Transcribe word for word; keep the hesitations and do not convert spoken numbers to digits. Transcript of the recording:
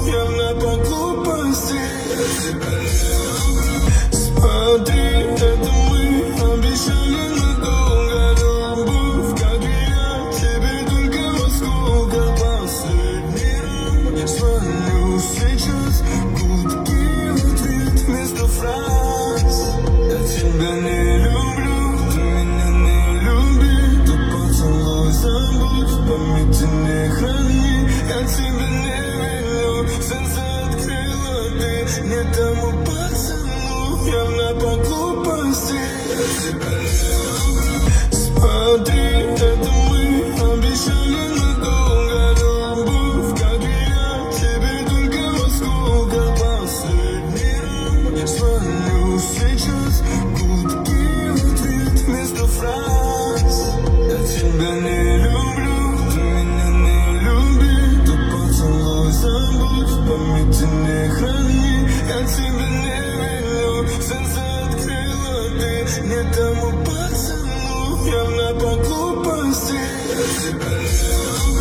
явно по глупости. Я тебя люблю. Смотри, это мы обещали надолго любовь, как и я тебе только во сколько последний раз звоню сейчас, гудки в ответ вместо фраз. Я тебя не люблю, ты меня не люби, ты поцелуй забудь, в памяти не храни. Я тебя не виню, сердце открыла ты не тому пацану, явно по глупости. Я тебя люблю. Смотри, это мы обещали надолго любовь, как и я тебе только во сколько последний раз звоню сейчас, гудки в ответ вместо фраз. Я тебя не люблю, ты меня не люби, ты поцелуй забудь, в памяти не храни. Я тебя не виню, сердце открыла ты не тому пацану, явно по глупости. Я тебя люблю.